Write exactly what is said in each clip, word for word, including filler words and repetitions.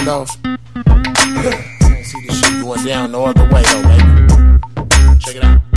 those? Can't see this shit going down no other way though, baby. Check it out.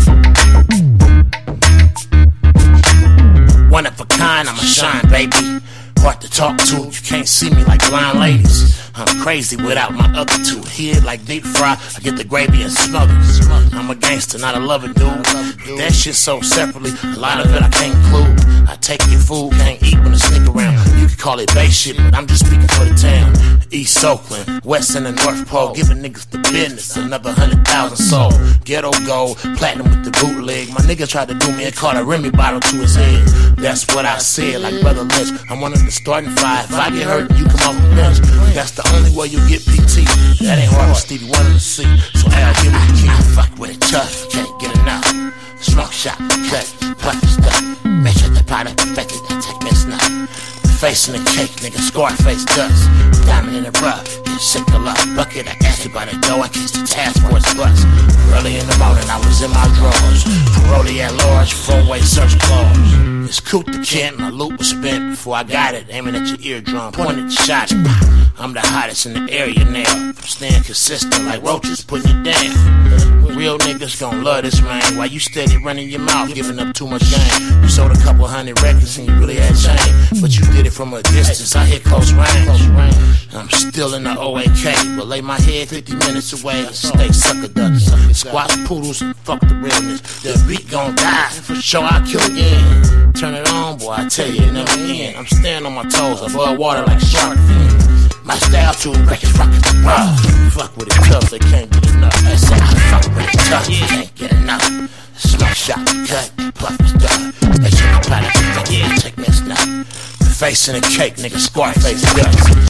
One of a kind, I'm a shine, baby. Hard to talk to, you can't see me like blind ladies. I'm crazy without my other two. Here like deep fry, I get the gravy and smothers. I'm a gangster, not a lover dude. That shit so separately, a lot of it I can't include. I take your food, can't eat when I sneak around. You can call it base shit, but I'm just speaking for the town. East Oakland, West and the North Pole, giving niggas the business, another hundred thousand sold. Ghetto gold, platinum with the bootleg. My nigga tried to do me and caught a Remy bottle to his head. That's what I said, like Brother Lynch. I'm one of the starting five. If I get hurt, you come off the bench. That's the only way you get P T. That ain't hard for Stevie Wonder to see. So Al, give me the key. I fuck with it tough, can't get enough. Smoke shot, cut, pluck the stuff. Make sure the product perfected, that take me a snuff. Face in the cake, nigga, Scarface dust. Diamond in the rough, get sick of luck. Bucket of acid by the door in case the task force bus. Early in the morning, I was in my drawers. Parody at large, four-way search clause. It's Coop the Kent, my loop was spent before I got it. Aiming at your eardrum, pointed the shot. I'm the hottest in the area now. I'm staying consistent like roaches, putting it down. Real niggas gon' love this, man. Why you steady running your mouth, giving up too much game? You sold a couple hundred records and you really had change, but you did it from a distance. I hit close range. I'm still in the O A K, but lay my head fifty minutes away and stay sucker ducks. Squash poodles and fuck the realness. The beat gon' die, for sure I'll kill again. Turn it on, boy, I tell you, it never end. I'm staying on my toes, above water like shark fin. My style too records rockin' rough. Fuck with it tough, they can't get enough. I say I fuck with it tough, they can't get enough. Smoke shot, cut, puff the stuff. They should have tried to yeah, take me a snuff. Face in the cake, nigga, Scarface dust.